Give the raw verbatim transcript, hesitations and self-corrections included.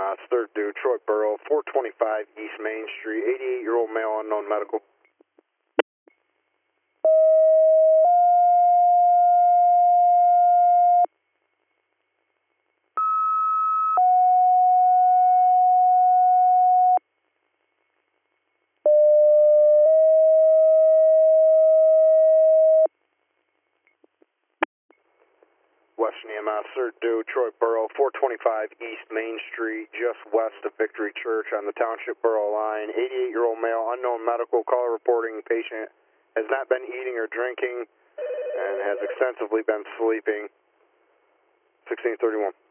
M S, third due, Troy Borough, four twenty-five East Main Street, eighty-eight-year-old male, unknown medical. Western E M S, third due, Troy Borough, four twenty-five East Main Street, just west of Victory Church on the Township Borough line. eighty-eight-year-old male, unknown medical, caller reporting patient has not been eating or drinking and has extensively been sleeping. sixteen thirty-one.